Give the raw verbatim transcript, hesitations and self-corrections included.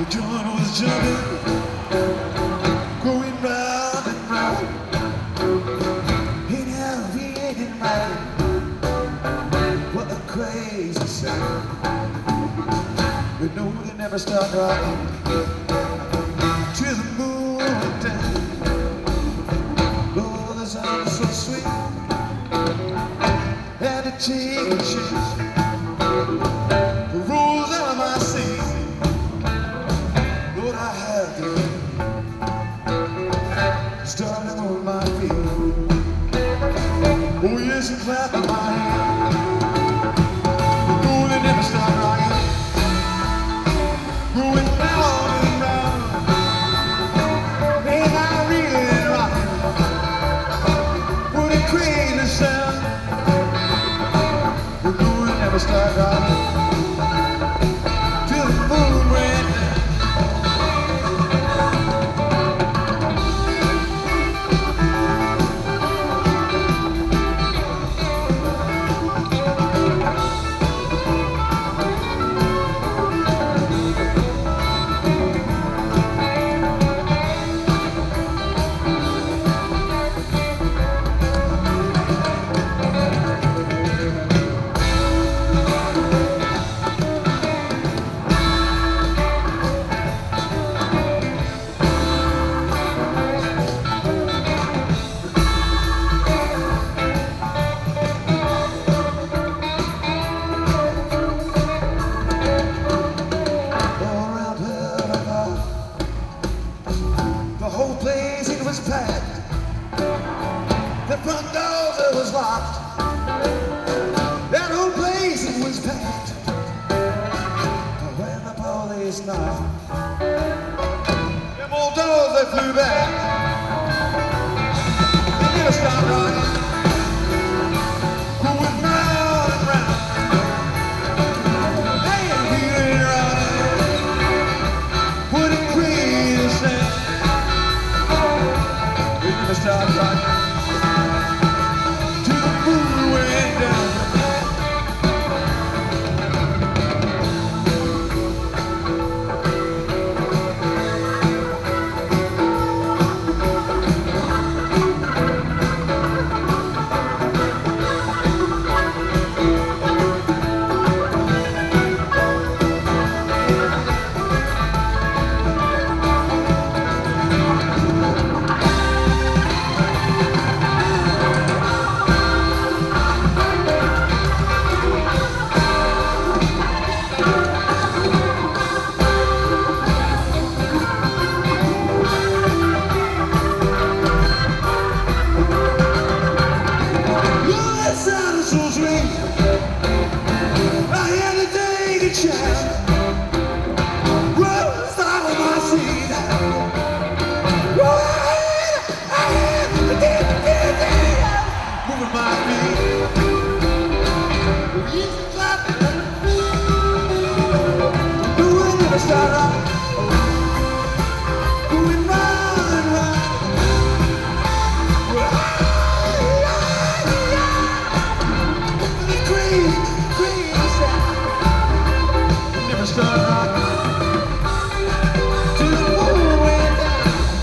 The joint was jumping, going round and round. Hey now, he ain't in mind. What a crazy sound. But no, they never stop rocking till the moon went down. Oh, the sound is so sweet. Had to take a chance. Rose out of my seat. Lord, I had to starting on my feet. Oh yes, and clapping my hands. Oh, they never stop rocking. Going round and round. Man, I really rocking. What a crazy sound. Oh, they never stop rocking till the moon went down. The whole place, it was packed. The front doors, it was locked. That whole place, it was packed. But when the police knocked, them old doors, they flew back. They never stopped rocking. Going round and round. They ain't feeling right. What a crazy sound. Stop rocking till the moon went down. I had to take a chance. Rose out of my seat. Rose, I had to get, get, get, moving my feet.